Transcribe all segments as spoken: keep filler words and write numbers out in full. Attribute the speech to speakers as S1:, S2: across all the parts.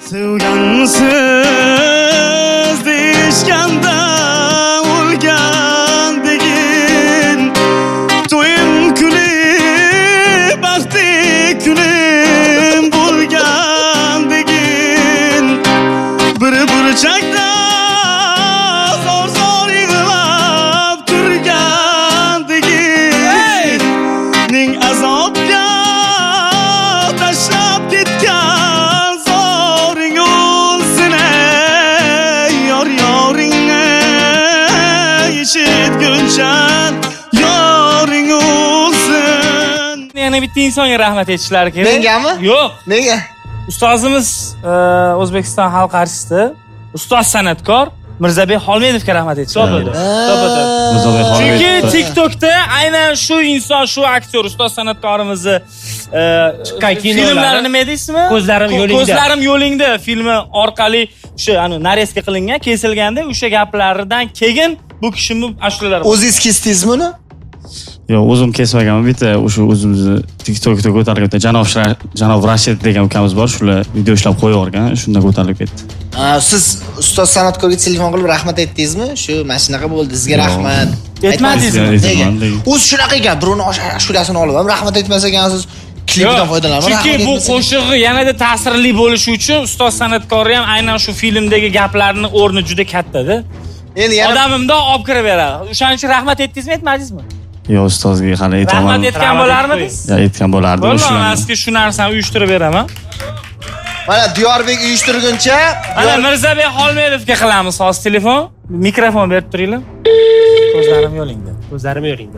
S1: Sevgansiz deyishganda o'lgan degin to'yim kuni baxti kunim bo'lgan degin bir burchakda zor zor yig'lab turgan degin ning azobga tashlab ketgan zoring o'lsin ey yor yoringni eshitguncha yoring o'lsin.
S2: Yana bitta insonga rahmat aytishlari kerak.
S3: Mengami?
S2: Yo'q.
S3: Nega?
S2: Ustozimiz O'zbekiston xalq artisti, ustoz san'atkor Mirzabek Xolmedovga rahmat aytishlar bo'ldi. Chunki TikTokda aynan shu inson, shu aktyor, ustoz san'atkorimizni chiqqan filmlari nima deysizmi?
S4: Ko'zlarim yo'lingda.
S2: Ko'zlarim yo'lingda filmi orqali o'sha ani narezka qilingan, kesilganda o'sha gaplaridan keyin bu kishimni ashulalar.
S3: O'zingiz kesdingizmi uni?
S1: Yo'q, o'zim kesmaganman. Bitta o'sha o'zimizni TikTokda ko'tarilib ketdi. Janob Janob Rashid degan ukamiz bor, shular video ishlab qo'yib yuborgan, shunda ko'tarilib ketdi.
S3: Siz ustoz san'atkorga telefon qilib rahmat aytdingizmi? Shu mana shunaqa bo'ldi, sizga rahmat.
S2: Aytmadingizmi?
S3: Nega? O'z shunaqa ekan, birovni ashulasini olib ham rahmat aytmas ekansiz. Klipidan foydalanib.
S2: Chunki bu qo'shig'i yanada ta'sirli bo'lishi uchun ustoz san'atkor ham aynan shu filmdagi gaplarning o'rni juda katta-da. Endi odamimda olib kirib beradi. O'shaning uchun rahmat aytdingizmi, aytmadingizmi?
S1: Yo'q, ustozga hali aytaman.
S2: Rahmat aytgan bo'larmidingiz?
S1: Ya, aytgan bo'lardim.
S2: Bo'lmadi, sizga shu narsani uyushtirib beraman.
S3: Mana Diyorbek uyushtirguncha,
S2: mana Mirzabek Xolmedovga qilamiz hozir telefon. Mikrofon berib turinglar. Ko'zlarim yo'lingda.
S4: Ko'zlarim yo'lingda.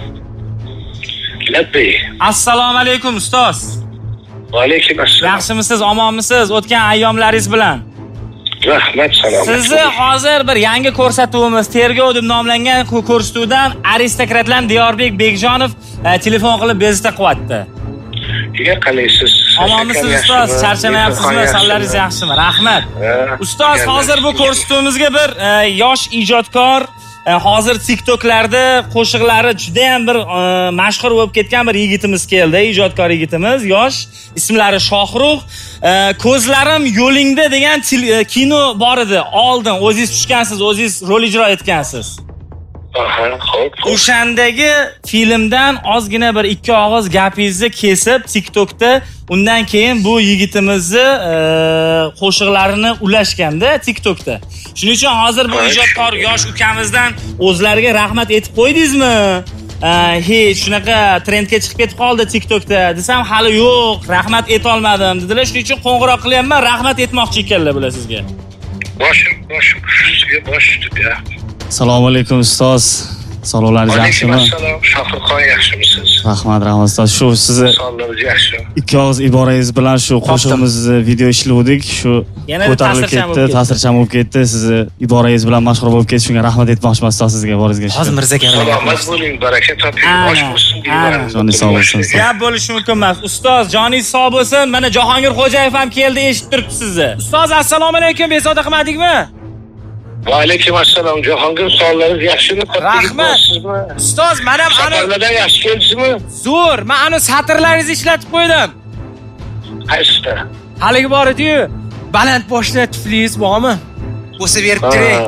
S5: Labbi.
S2: Assalomu alaykum ustoz.
S5: Va alaykum assalom.
S2: Yaxshimisiz, omonmisiz o'tgan ayyomlaringiz bilan?
S5: Rahmat, salom.
S2: Sizni hozir bir yangi ko'rsatuvimiz, Tergov deb nomlangan ko'rsatuvdan aristokratlar Diyorbek Bekjonov telefon qilib bezovta qilyapti.
S5: Nega qalaysiz?
S2: Omonmisiz ustoz? Charchamayapsizmi? Sonlaringiz yaxshimi? Rahmat. Ustoz, hozir bu ko'rsatuvimizga bir yosh ijodkor, hozir TikToklarda qo'shiqlari juda ham bir mashhur bo'lib ketgan bir yigitimiz keldi, ijodkor yigitimiz, yosh, ismlari Shohrux. Ko'zlarim yo'lingda degan kino bor edi. Oldin o'zingiz tushgansiz, o'zingiz rol ijro etgansiz.
S5: Aha, xo'p.
S2: O'shandagi filmdan ozgina bir ikki og'iz gapingizni kesib TikTokda, undan keyin bu yigitimizni qo'shiqlarini ulashganda TikTokda. Shuning uchun hozir bu ijodkor yosh ukamizdan o'zlariga rahmat aytib qo'ydingizmi? Hech shunaqa trendga chiqib ketib qoldi TikTokda desam, hali yo'q, rahmat ayta olmadim dedilar. Shuning uchun qo'ng'iroq qilyapman, rahmat aytmoqchi ekanlar bular sizga.
S5: Boshim, boshim sizga bosh tutdi.
S1: Assalomu alaykum ustoz. Sog'liqlaringiz yaxshimi?
S5: Assalom, Shohruxxon yaxshimisiz?
S1: Rahmat, rahmat ustoz. Shu sizni
S5: sog'lig'ingiz yaxshi.
S1: Ikki og'iz iborangiz bilan shu qo'shig'imizni video ishlovdik. Shu ko'tarilib ketdi, ta'sirchan bo'lib ketdi. Sizni iborangiz bilan mashhur bo'lib ketdi. Shunga rahmat aytmoqchiman ustoz sizga, boringizga.
S4: Hozir Mirzaga
S5: salomat bo'ling, baraka toping, bosh bo'lsin deyman.
S1: Joningiz sog' bo'lsin.
S2: Gap bo'lishi mumkin emas. Ustoz, joningiz sog' bo'lsin. Mana Jahongir Xo'jayev ham keldi, eshitib turibdi sizni. Ustoz, assalomu alaykum, bezovta qilmadingmi?
S5: Va alaykum assalom. Jahongir, sog'ligingiz yaxshimi?
S2: Rahmat. Ustoz, mana ana
S5: satrlardan yaxshi keldingizmi?
S2: Zo'r. Men ana satrlaringizni ishlatib qo'ydim.
S5: Qaysida?
S2: Haligi bor edi-yu. Baland boshli tuflingiz bormi? Bo'lsa berib turing.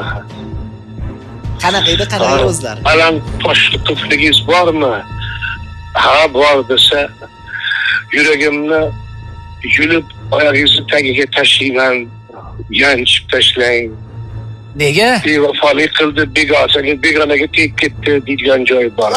S3: Qanaqa edi, qanaqa o'zlari?
S5: Baland boshli tuflingiz bormi? Ha, bor desa, yuragimni yulib oyog'ingizni tagiga tashlayman, yanchib tashlang.
S2: Nega?
S5: Bevafolik qildi, begonaga, begonaga tegib ketdi deydigan joy bor.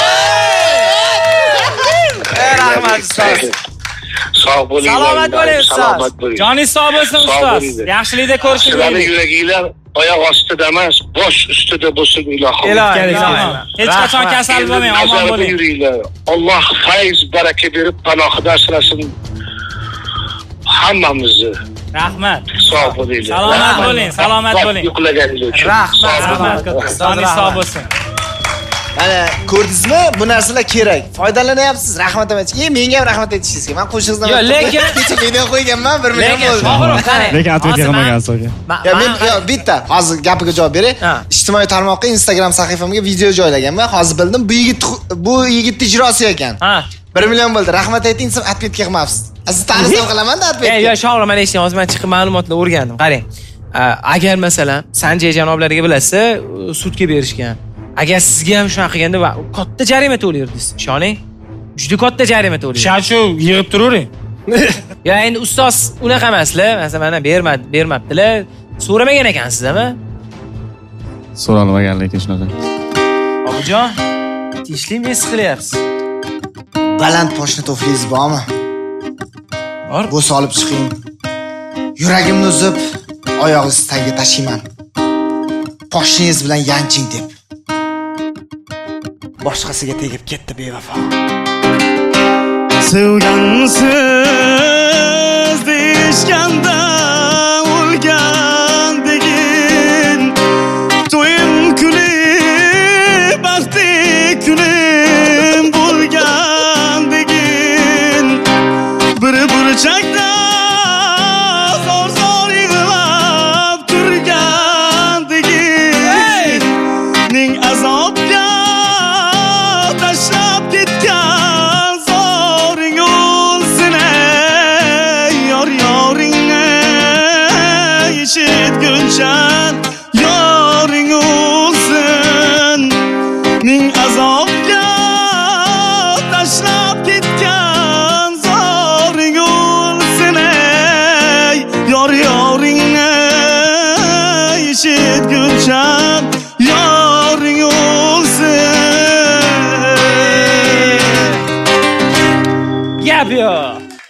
S2: Rahmat ustoz.
S5: Sog' bo'ling.
S2: Salomat bo'ling ustoz. Joningiz sog' bo'lsin ustoz. Yaxshilikda ko'rishib
S5: sizlarning yuraginglar oyoq ostida emas, bosh ustida bo'lsin ilohim.
S2: Ilohim. Hech qachon kasal bo'lmang, omon bo'ling.
S5: Yuringlar. Alloh fayz, baraka berib panohida asrasin hammamizni.
S2: Rahmat.
S5: Sog' bo'linglar.
S2: Salomat bo'ling, salomat bo'ling.
S5: Uxlaganingiz uchun.
S2: Rahmat, rahmat. Joningiz sog' bo'lsin.
S3: Mana ko'rdingizmi? Bu narsalar kerak. Foydalanyapsiz. Rahmat aytishga. E, menga ham rahmat aytishingizga. Men qo'shig'izdan
S2: Yo'q, lekin
S3: kecha video qo'yganman, bir million bo'ldi.
S2: Shohrux, qarang.
S1: Lekin atvet yig'magan so'ga.
S3: Ya men bitta hozir gapiga javob beray. Ijtimoiy tarmoqqa Instagram sahifamga video joylaganman. Hozir bildim, bu yigit bu yigitning ijrosi ekan.
S2: Ha.
S3: bir million bo'ldi. Rahmat ayting, siz atletga qilmabsiz. Siz tanishsam qilaman-da atletga.
S4: Ey, yo, Sho'g'ri, mana eshitdim, hozir men chiqib ma'lumotlar o'rgandim. Qarang. Agar masalan, Sanjay janoblariga bilasiz, sudga berishgan. Agar sizga ham shunaqa qilganda va katta jarima to'laysiz. Ishoning. Juda katta jarima to'laysiz.
S2: Shu yig'ib turavering.
S4: Ya endi ustoz unaqa emaslar. Masalan, mana bermadi, bermabdilar. So'ramagan ekansizmi?
S1: So'ralmagan lekin shunaqa.
S4: Obujon, tishli mes qilyapsiz.
S3: Baland poshna toflingiz bormi?
S4: Bor.
S3: Bu solib chiqing. Yuragimni uzib, oyog'ingiz tagiga tashiyman. Poshingiz bilan yanching deb. Boshqasiga tegib ketdi bevafo.
S1: Sevgansiz deyishganda o'lgan degin. To'yim kuni, baxti kunim bo'lgan degin. Bir burchakda zor-zor yig'lab turgan degin. Ning azobga tashlab ketgan zoring o'lsin ey yor yoringni eshitguncha yoring o'lsin. Ning azobga tashlab ketgan zoring o'lsin ey yor yoringni eshitguncha yoring o'lsin.
S4: Gap yo'q.